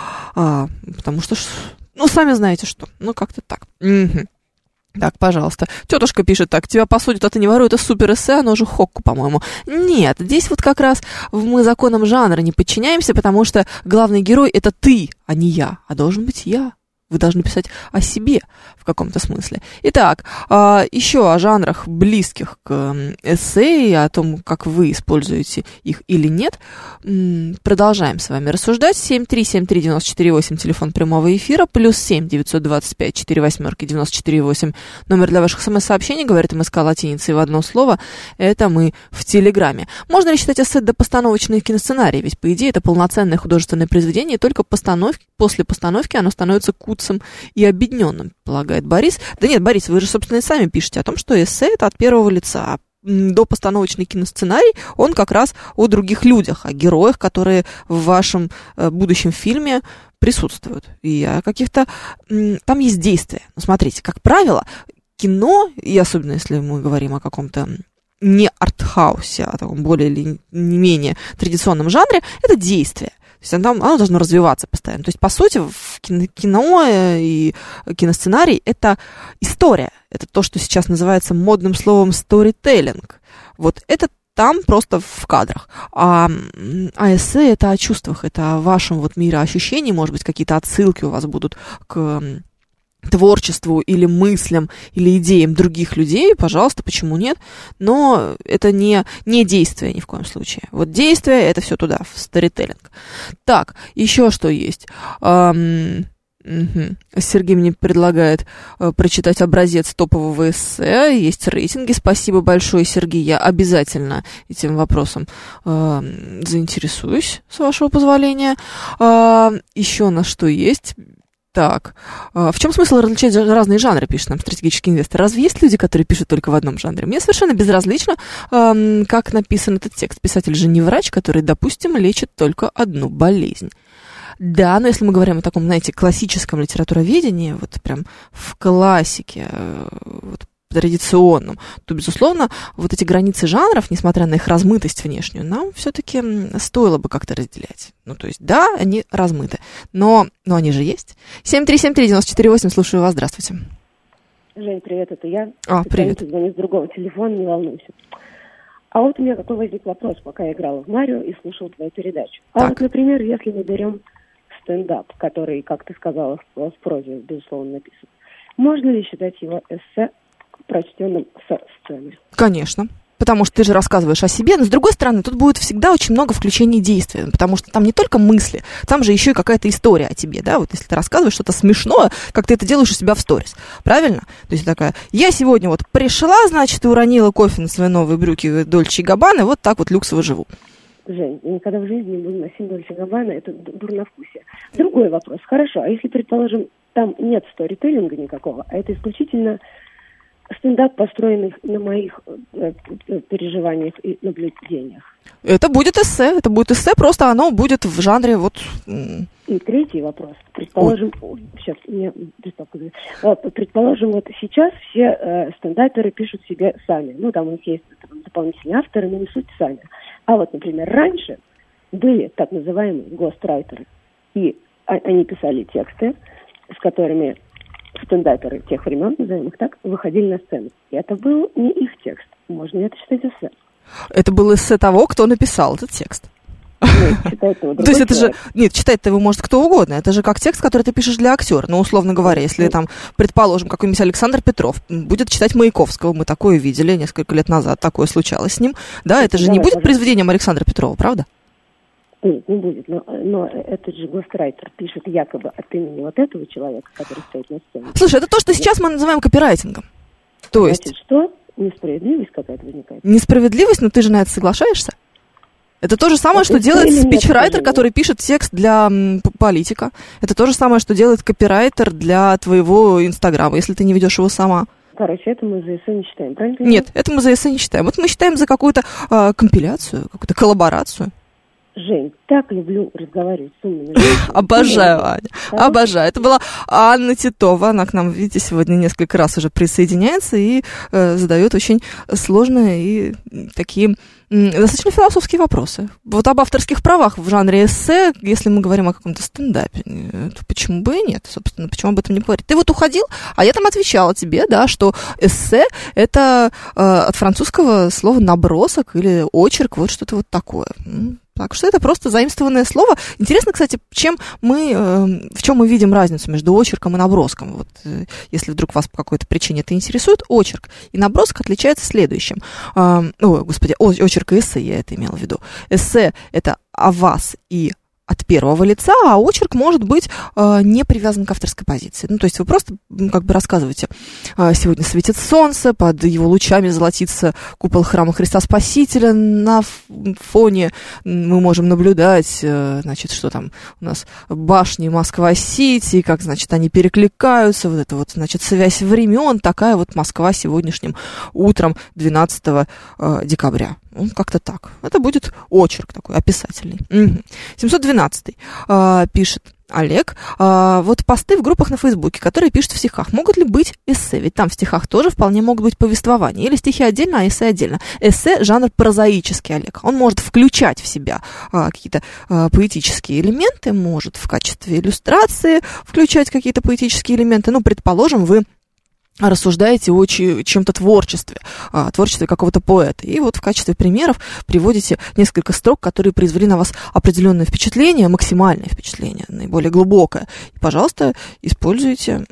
ну, сами знаете что. Ну, как-то так. Угу. Так, пожалуйста. Тетушка пишет так: тебя посудят, а ты не воруй, это супер эссе, оно же Хокку, по-моему. Нет, здесь вот как раз мы законам жанра не подчиняемся, потому что главный герой — это ты, а не я, а должен быть я. Вы должны писать о себе в каком-то смысле. Итак, еще о жанрах, близких к эссе, и о том, как вы используете их или нет. Продолжаем с вами рассуждать. 7373948, телефон прямого эфира, +7 925 48 94 8, номер для ваших смс-сообщений, говорит МСК латиницей в одно слово. Это мы в Телеграме. Можно ли считать эссе допостановочный киносценарий? Ведь, по идее, это полноценное художественное произведение, и только после постановки оно становится куцым и объединенным, полагает Борис. Да нет, Борис, вы же, собственно, и сами пишете о том, что эссе — это от первого лица. Допостановочный киносценарий, он как раз о других людях, о героях, которые в вашем будущем фильме присутствуют. И о каких-то... Там есть действия. Ну, смотрите, как правило, кино, и особенно если мы говорим о каком-то не артхаусе, а таком более или не менее традиционном жанре, это действие. То есть оно должно развиваться постоянно. То есть, по сути, в кино и киносценарий — это история. Это то, что сейчас называется модным словом storytelling. Вот это там просто в кадрах. А эссе — это о чувствах, это о вашем вот мире ощущений. Может быть, какие-то отсылки у вас будут к творчеству или мыслям, или идеям других людей, пожалуйста, почему нет? Но это не действие ни в коем случае. Вот действие — это все туда, в сторителлинг. Так, еще что есть? Сергей мне предлагает прочитать образец топового эссе. Есть рейтинги. Спасибо большое, Сергей. Я обязательно этим вопросом заинтересуюсь, с вашего позволения. Еще на что есть? Так, в чем смысл различать разные жанры, пишет нам стратегический инвестор? Разве есть люди, которые пишут только в одном жанре? Мне совершенно безразлично, как написан этот текст. Писатель же не врач, который, допустим, лечит только одну болезнь. Да, но если мы говорим о таком, знаете, классическом литературоведении, вот прям в классике, вот традиционном, то, безусловно, вот эти границы жанров, несмотря на их размытость внешнюю, нам все-таки стоило бы как-то разделять. Ну, то есть, да, они размыты, но они же есть. 7373948, слушаю вас, здравствуйте. Жень, привет, это я. Привет. Звоню с другого телефона, не волнуйся. А вот у меня какой возник вопрос, пока я играла в Марио и слушала твою передачу. А вот, например, если мы берем стендап, который, как ты сказала, в прозе, безусловно, написан, можно ли считать его эссе прочтенным со сцены? Конечно. Потому что ты же рассказываешь о себе, но, с другой стороны, тут будет всегда очень много включений действия, потому что там не только мысли, там же еще и какая-то история о тебе, да, вот если ты рассказываешь что-то смешное, как ты это делаешь у себя в сторис, правильно? То есть такая, я сегодня вот пришла, значит, и уронила кофе на свои новые брюки Дольче & Габбана, вот так вот люксово живу. Жень, я никогда в жизни не буду носить Дольче & Габбана, это дурновкусие. Другой вопрос, хорошо, а если, предположим, там нет сторителлинга никакого, а это исключительно стендап, построенный на моих переживаниях и наблюдениях? Это будет эссе, просто оно будет в жанре вот... И третий вопрос. Предположим, предположим, вот сейчас все стендаперы пишут себе сами. Ну, там у них есть дополнительные авторы, но не суть сами. А вот, например, раньше были так называемые гострайтеры. И они писали тексты, с которыми стендаперы тех времен, назовем их так, выходили на сцену. И это был не их текст. Можно ли это считать эссе? Это был эссе того, кто написал этот текст. То есть это же... Нет, читать-то его может кто угодно. Это же как текст, который ты пишешь для актера. Ну, условно говоря, если там, предположим, какой-нибудь Александр Петров будет читать Маяковского, мы такое видели несколько лет назад, такое случалось с ним, да, это же не будет произведением Александра Петрова, правда? Нет, не будет, но этот же гострайтер пишет якобы от имени вот этого человека, который стоит на сцене. Слушай, это то, что сейчас мы называем копирайтингом. То есть... Значит, что? Несправедливость какая-то возникает? Несправедливость, но ты же на это соглашаешься? Это то же самое, что делает спичрайтер, который пишет текст для политика. Это то же самое, что делает копирайтер для твоего Инстаграма, если ты не ведешь его сама. Короче, это мы за эссе не считаем, правильно? Нет, это мы за эссе не считаем. Вот мы считаем за какую-то компиляцию, какую-то коллаборацию. Жень, так люблю разговаривать с умными людьми. Обожаю, Аня, обожаю. Это была Анна Титова, она к нам, видите, сегодня несколько раз уже присоединяется и задает очень сложные и такие достаточно философские вопросы. Вот об авторских правах в жанре эссе, если мы говорим о каком-то стендапе, то почему бы и нет, собственно, почему об этом не говорить? Ты вот уходил, а я там отвечала тебе, да, что эссе — это от французского слова набросок или очерк, вот что-то вот такое. Так что это просто заимствованное слово. Интересно, кстати, в чем мы видим разницу между очерком и наброском. Вот, если вдруг вас по какой-то причине это интересует, очерк и набросок отличаются следующим. Очерк и эссе, я это имела в виду. Эссе — это о вас и от первого лица, а очерк может быть не привязан к авторской позиции. Ну, то есть вы просто как бы рассказываете: сегодня светит солнце, под его лучами золотится купол храма Христа Спасителя, на фоне мы можем наблюдать, значит, что там у нас башни Москва-Сити, как, значит, они перекликаются, вот это вот, значит, связь времен, такая вот Москва сегодняшним утром 12 декабря. Как-то так. Это будет очерк такой, описательный. 712 пишет Олег. Вот посты в группах на Фейсбуке, которые пишут в стихах, могут ли быть эссе? Ведь там в стихах тоже вполне могут быть повествования. Или стихи отдельно, а эссе отдельно. Эссе — жанр прозаический, Олег. Он может включать в себя какие-то поэтические элементы, может в качестве иллюстрации включать какие-то поэтические элементы. Ну, предположим, вы рассуждаете о чем-то творчестве какого-то поэта. И вот в качестве примеров приводите несколько строк, которые произвели на вас определенное впечатление, максимальное впечатление, наиболее глубокое. И, пожалуйста, используйте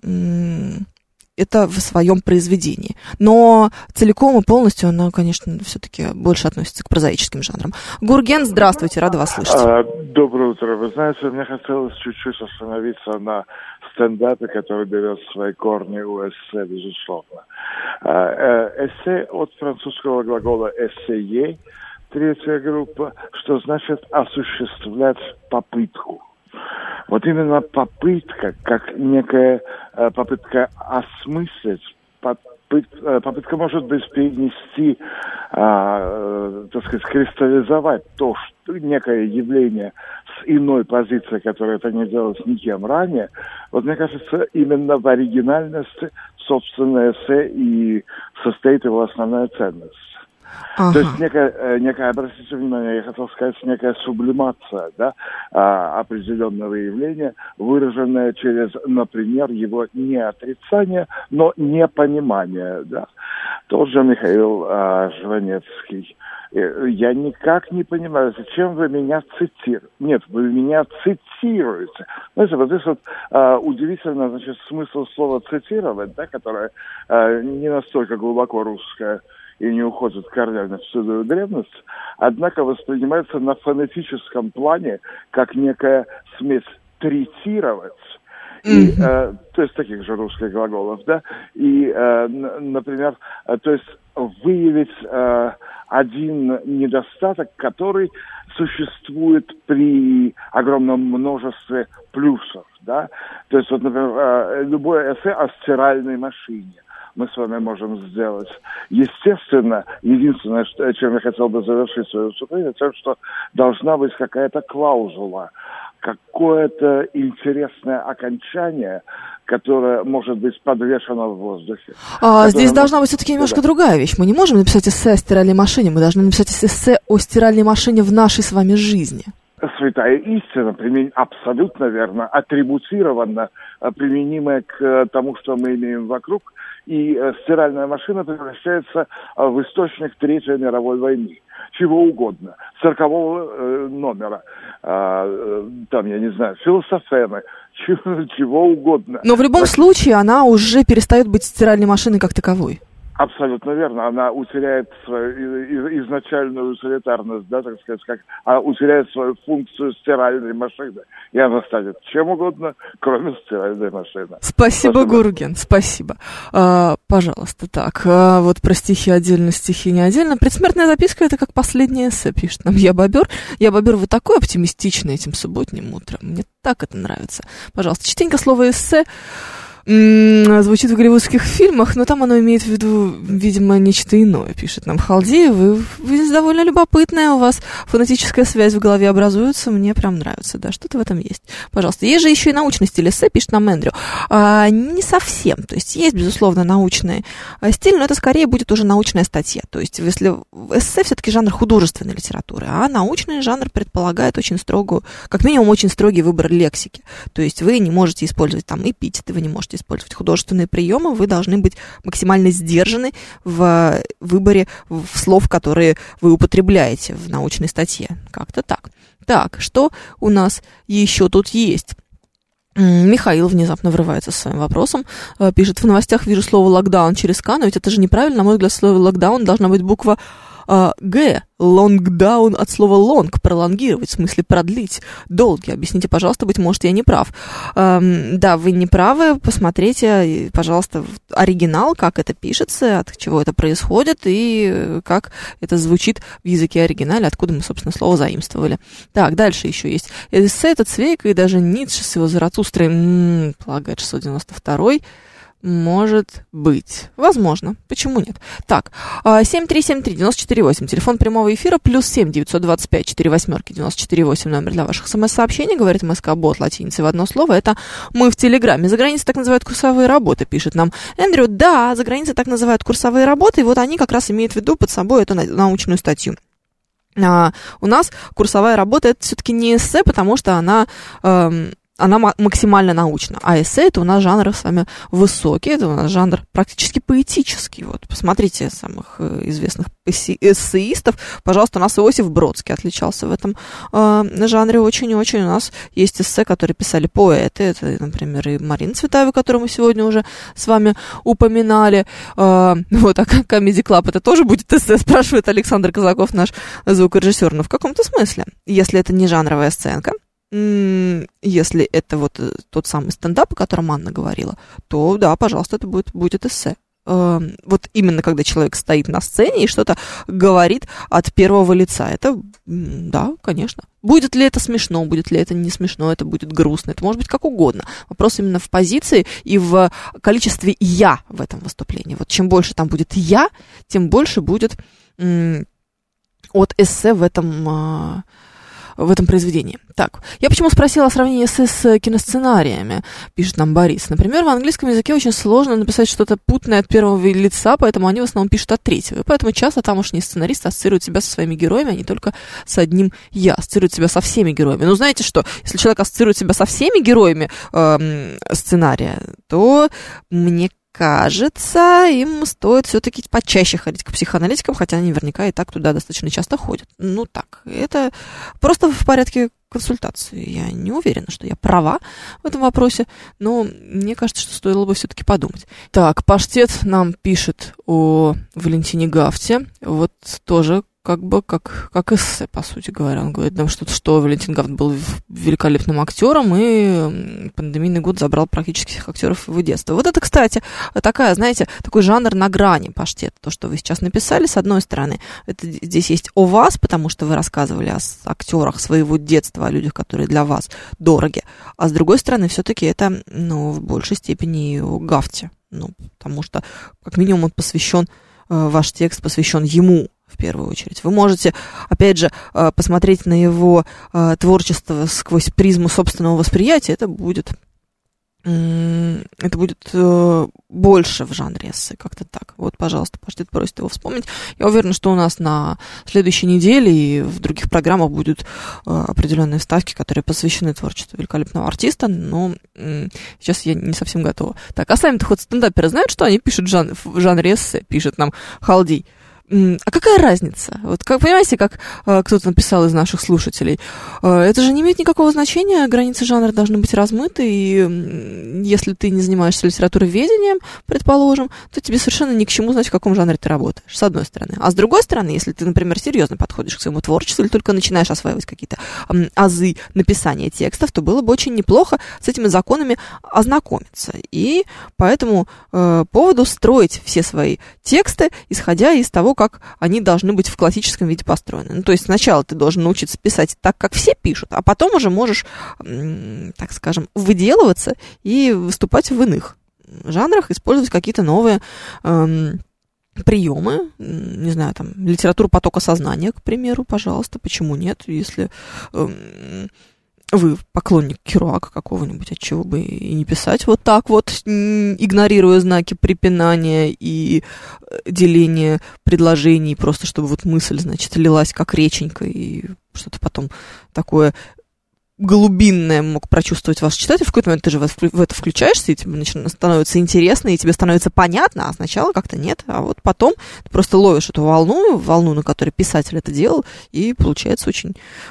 это в своем произведении. Но целиком и полностью она, конечно, все-таки больше относится к прозаическим жанрам. Гурген, здравствуйте, рада вас слышать. Доброе утро. Вы знаете, мне хотелось чуть-чуть остановиться на стендапе, который берет свои корни у эссе, безусловно. Эссе от французского глагола «эссее», третья группа, что значит «осуществлять попытку». Вот именно попытка, как некая попытка осмыслить, попытка, может быть, перенести, так сказать, кристаллизовать то, что некое явление с иной позиции, которое это не делалось никем ранее. Вот мне кажется, именно в оригинальности собственное эссе и состоит его основная ценность. Ага. То есть некая, обратите внимание, я хотел сказать, некая сублимация, да, определенного явления, выраженная через, например, его не отрицание, но непонимание, да. Тот же Михаил Жванецкий. Я никак не понимаю, зачем вы меня цитируете. Нет, вы меня цитируете. Знаете, вот здесь вот удивительно, значит, смысл слова «цитировать», да, которое не настолько глубоко русское и не уходит корнями в седую древность, однако воспринимается на фонетическом плане как некая смесь «третировать», и, то есть таких же русских глаголов, да, и, например, то есть выявить один недостаток, который существует при огромном множестве плюсов, да, то есть вот, например, любое эссе о стиральной машине мы с вами можем сделать. Естественно, единственное, чем я хотел бы завершить свое выступление, тем, что должна быть какая-то клаузула, какое-то интересное окончание, которое может быть подвешено в воздухе. Здесь должна быть все-таки немножко другая вещь. Мы не можем написать эссе о стиральной машине, мы должны написать эссе о стиральной машине в нашей с вами жизни. Святая истина, абсолютно верно, атрибутирована, применимая к тому, что мы имеем вокруг, и стиральная машина превращается в источник Третьей мировой войны. Чего угодно. 40-го номера, там, я не знаю, философемы, чего угодно. Но в любом случае она уже перестает быть стиральной машиной как таковой. Абсолютно верно. Она утеряет свою изначальную утилитарность, да, так сказать, утеряет свою функцию стиральной машины. И она станет чем угодно, кроме стиральной машины. Спасибо, Гурген, спасибо. Пожалуйста, так, вот про стихи отдельно, стихи не отдельно. Предсмертная записка — это как последнее эссе, пишет нам Я Бобер. Я Бобер, вы такой оптимистичный этим субботним утром. Мне так это нравится. Пожалуйста, частенько слово «эссе» звучит в голливудских фильмах, но там оно имеет в виду, видимо, нечто иное, пишет нам Халдеев. Вы довольно любопытная, у вас фонетическая связь в голове образуется, мне прям нравится, да, что-то в этом есть. Пожалуйста. Есть же еще и научный стиль эссе, пишет нам Эндрю. Не совсем, то есть есть, безусловно, научный стиль, но это скорее будет уже научная статья. То есть если эссе все-таки жанр художественной литературы, а научный жанр предполагает очень строгую, как минимум очень строгий выбор лексики. То есть вы не можете использовать там эпитеты, вы не можете использовать художественные приемы, вы должны быть максимально сдержаны в выборе слов, которые вы употребляете в научной статье. Как-то так. Так, что у нас еще тут есть? Михаил внезапно врывается со своим вопросом, пишет: в новостях вижу слово «локдаун» через «к», но ведь это же неправильно, на мой взгляд, в слове «локдаун» должна быть буква «г», «лонгдаун» от слова «лонг», пролонгировать, в смысле продлить, долгий. Объясните, пожалуйста, быть может, я не прав. Да, вы не правы, посмотрите, пожалуйста, оригинал, как это пишется, от чего это происходит и как это звучит в языке оригинале, откуда мы, собственно, слово заимствовали. Так, дальше еще есть эссе, это Цвейка и даже Ницше с его Заратустрой, полагает 692-й. Может быть. Возможно. Почему нет? Так, 7373948, телефон прямого эфира, +7 925 48 94 номер для ваших смс-сообщений, говорит МСК-бот, латиницей в одно слово, это мы в Телеграме. За границей так называют курсовые работы, пишет нам Эндрю. Да, за границей так называют курсовые работы, и вот они как раз имеют в виду под собой эту научную статью. У нас курсовая работа — это все-таки не эссе, потому что она максимально научна. А эссе — это у нас жанр с вами высокий, это у нас жанр практически поэтический. Вот, посмотрите самых известных эссеистов. Пожалуйста, у нас Иосиф Бродский отличался в этом жанре очень-очень. У нас есть эссе, которые писали поэты. Это, например, и Марина Цветаева, которую мы сегодня уже с вами упоминали. Вот, а Comedy Club — это тоже будет эссе, спрашивает Александр Казаков, наш звукорежиссер. Но в каком-то смысле, если это не жанровая сценка, если это вот тот самый стендап, о котором Анна говорила, то да, пожалуйста, это будет эссе. Вот именно когда человек стоит на сцене и что-то говорит от первого лица, это, да, конечно. Будет ли это смешно, будет ли это не смешно, это будет грустно, это может быть как угодно. Вопрос именно в позиции и в количестве «я» в этом выступлении. Вот чем больше там будет «я», тем больше будет от эссе в этом произведении. Так, я почему спросила о сравнении эссе с киносценариями, пишет нам Борис. Например, в английском языке очень сложно написать что-то путное от первого лица, поэтому они в основном пишут от третьего. И поэтому часто тамошние сценаристы ассоциируют себя со своими героями, а не только с одним «я», ассоциируют себя со всеми героями. Но знаете что, если человек ассоциирует себя со всеми героями сценария, то мне кажется, им стоит все-таки почаще ходить к психоаналитикам, хотя они наверняка и так туда достаточно часто ходят. Ну так, это просто в порядке консультации. Я не уверена, что я права в этом вопросе, но мне кажется, что стоило бы все-таки подумать. Так, Паштет нам пишет о Валентине Гафте. Вот тоже как бы как эссе, по сути говоря. Он говорит нам, что Валентин Гафт был великолепным актером, и пандемийный год забрал практически всех актеров его детства. Вот это, кстати, такая, знаете, такой жанр на грани, Паштет. То, что вы сейчас написали, с одной стороны, это здесь есть о вас, потому что вы рассказывали о актерах своего детства, о людях, которые для вас дороги. А с другой стороны, все-таки это, в большей степени и о Гафте. Потому что, как минимум, он посвящен, ваш текст посвящен ему, в первую очередь. Вы можете, опять же, посмотреть на его творчество сквозь призму собственного восприятия. Это будет больше в жанре эссе, как-то так. Вот, пожалуйста, Паштет просит его вспомнить. Я уверена, что у нас на следующей неделе и в других программах будут определенные вставки, которые посвящены творчеству великолепного артиста, но сейчас я не совсем готова. Так, а сами-то хоть стендаперы знают, что они пишут в жанре эссе, пишет нам Халдий. А какая разница? Вот, как понимаете, как кто-то написал из наших слушателей, это же не имеет никакого значения, границы жанра должны быть размыты, и если ты не занимаешься литературоведением, предположим, то тебе совершенно ни к чему знать, в каком жанре ты работаешь, с одной стороны. А с другой стороны, если ты, например, серьезно подходишь к своему творчеству или только начинаешь осваивать какие-то азы написания текстов, то было бы очень неплохо с этими законами ознакомиться. И по этому поводу строить все свои тексты, исходя из того, как они должны быть в классическом виде построены. То есть сначала ты должен научиться писать так, как все пишут, а потом уже можешь, так скажем, выделываться и выступать в иных жанрах, использовать какие-то новые приемы, не знаю, там, литературу потока сознания, к примеру, пожалуйста, почему нет, если вы поклонник Керуака какого-нибудь, от чего бы и не писать вот так вот, игнорируя знаки препинания и деления предложений, просто чтобы вот мысль, значит, лилась как реченька, и что-то потом такое глубинное мог прочувствовать ваш читатель. В какой-то момент ты же в это включаешься, и тебе становится интересно, и тебе становится понятно, а сначала как-то нет. А вот потом ты просто ловишь эту волну, на которой писатель это делал, и получается очень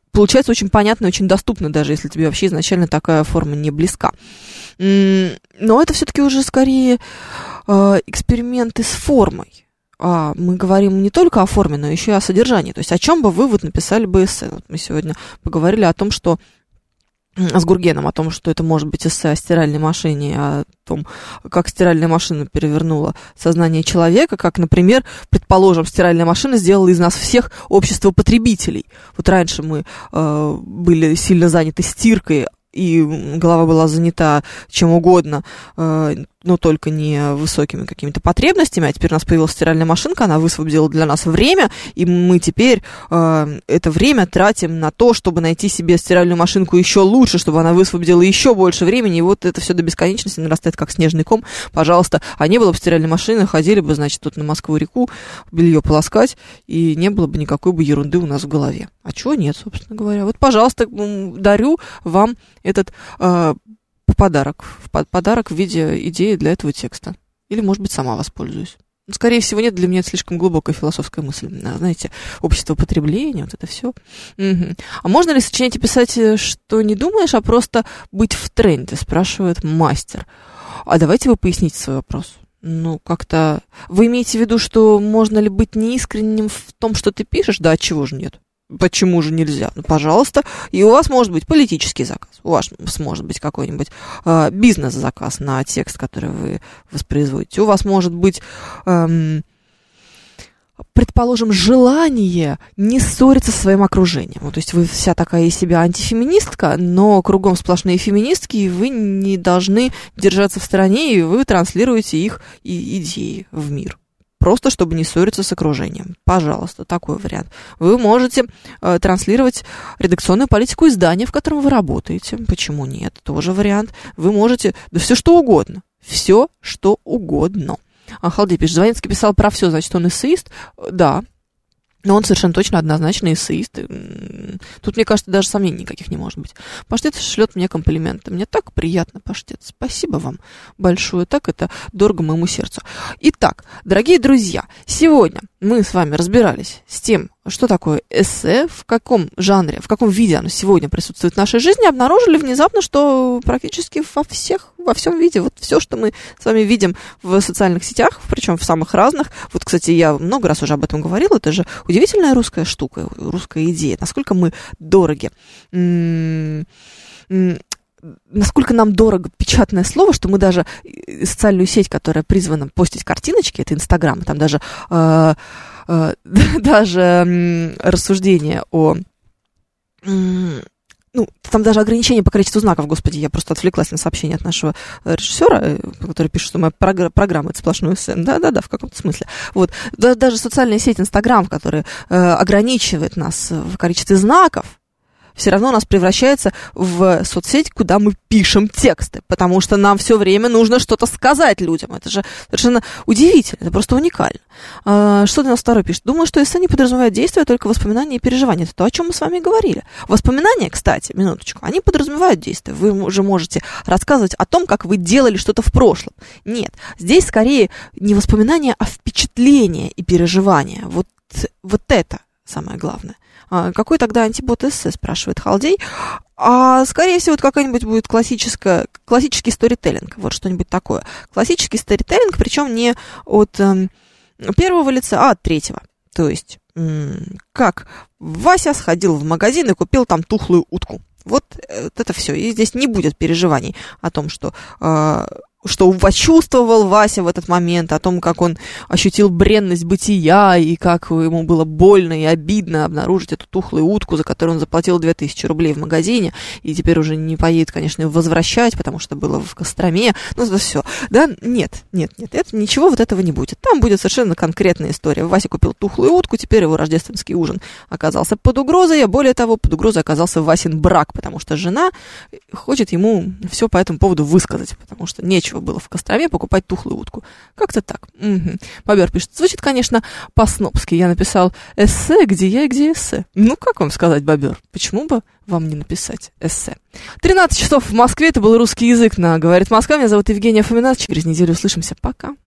получается очень понятно и очень доступно, даже если тебе вообще изначально такая форма не близка. Но это все-таки уже скорее эксперименты с формой. Мы говорим не только о форме, но еще и о содержании. То есть о чем бы вы вот написали бы эссе. Вот мы сегодня поговорили о том, что с Гургеном, о том, что это может быть эссе о стиральной машине, о том, как стиральная машина перевернула сознание человека, как, например, предположим, стиральная машина сделала из нас всех общество потребителей. Вот раньше мы были сильно заняты стиркой, и голова была занята чем угодно, но только не высокими какими-то потребностями, а теперь у нас появилась стиральная машинка, она высвободила для нас время, и мы теперь это время тратим на то, чтобы найти себе стиральную машинку еще лучше, чтобы она высвободила еще больше времени, и вот это все до бесконечности нарастает, как снежный ком. Пожалуйста, а не было бы стиральной машины, ходили бы, значит, тут на Москву-реку белье полоскать, и не было бы никакой бы ерунды у нас в голове. А чего нет, собственно говоря. Вот, пожалуйста, дарю вам этот подарок в виде идеи для этого текста. Или, может быть, сама воспользуюсь. Скорее всего, нет, для меня это слишком глубокая философская мысль. Знаете, общество потребления, вот это все. Угу. А можно ли сочинять и писать, что не думаешь, а просто быть в тренде, спрашивает мастер. А давайте вы поясните свой вопрос. Ну, как-то... Вы имеете в виду, что можно ли быть неискренним в том, что ты пишешь? Да, отчего же нет? Почему же нельзя? Ну, пожалуйста. И у вас может быть политический заказ. У вас может быть какой-нибудь бизнес-заказ на текст, который вы воспроизводите. У вас может быть, предположим, желание не ссориться со своим окружением. Вот, то есть вы вся такая из себя антифеминистка, но кругом сплошные феминистки, и вы не должны держаться в стороне, и вы транслируете их идеи в мир. Просто чтобы не ссориться с окружением. Пожалуйста, такой вариант. Вы можете транслировать редакционную политику издания, в котором вы работаете. Почему нет? Тоже вариант. Вы можете... Да все что угодно. Все что угодно. Халдей пишет, Жванецкий писал про все, значит, он эссеист? Да. Но он совершенно точно однозначно эссеист. Тут, мне кажется, даже сомнений никаких не может быть. Паштет шлет мне комплименты. Мне так приятно, Паштет. Спасибо вам большое. Так это дорого моему сердцу. Итак, дорогие друзья, сегодня мы с вами разбирались с тем, что такое эссе, в каком жанре, в каком виде оно сегодня присутствует в нашей жизни, обнаружили внезапно, что практически во всем виде. Вот все, что мы с вами видим в социальных сетях, причем в самых разных. Вот, кстати, я много раз уже об этом говорила, это же удивительная русская штука, русская идея, насколько мы дороги. Насколько нам дорого печатное слово, что мы даже социальную сеть, которая призвана постить картиночки, это Инстаграм, там даже рассуждение о... там даже ограничение по количеству знаков, господи, я просто отвлеклась на сообщение от нашего режиссера, который пишет, что моя программа — это сплошной эссе. Да, в каком-то смысле. Вот. Даже социальная сеть Инстаграм, которая ограничивает нас в количестве знаков, все равно у нас превращается в соцсеть, куда мы пишем тексты, потому что нам все время нужно что-то сказать людям. Это же совершенно удивительно, это просто уникально. Что 92 пишет? Думаю, что эссе не подразумевает действия, только воспоминания и переживания. Это то, о чем мы с вами говорили. Воспоминания, кстати, минуточку, они подразумевают действия. Вы уже можете рассказывать о том, как вы делали что-то в прошлом. Нет, здесь скорее не воспоминания, а впечатления и переживания. Вот это самое главное. Какой тогда антипод эссе, спрашивает Халдей. Скорее всего, это какой-нибудь будет классический сторителлинг, вот что-нибудь такое. Классический сторителлинг, причем не от первого лица, а от третьего. То есть, как Вася сходил в магазин и купил там тухлую утку. Вот это все. И здесь не будет переживаний о том, что почувствовал Вася в этот момент, о том, как он ощутил бренность бытия, и как ему было больно и обидно обнаружить эту тухлую утку, за которую он заплатил 2000 рублей в магазине, и теперь уже не поедет, конечно, ее возвращать, потому что было в Костроме. Ну, это все. Да? Нет. Ничего вот этого не будет. Там будет совершенно конкретная история. Вася купил тухлую утку, теперь его рождественский ужин оказался под угрозой, а более того, под угрозой оказался Васин брак, потому что жена хочет ему все по этому поводу высказать, потому что нечего было в Костроме покупать тухлую утку. Как-то так. Угу. Бобер пишет, звучит, конечно, по-снобски. Я написал эссе, где я и где эссе. Ну, как вам сказать, Бобер? Почему бы вам не написать эссе? 13 часов в Москве. Это был «Русский язык» на «Говорит Москва». Меня зовут Евгения Фомина. Через неделю услышимся. Пока.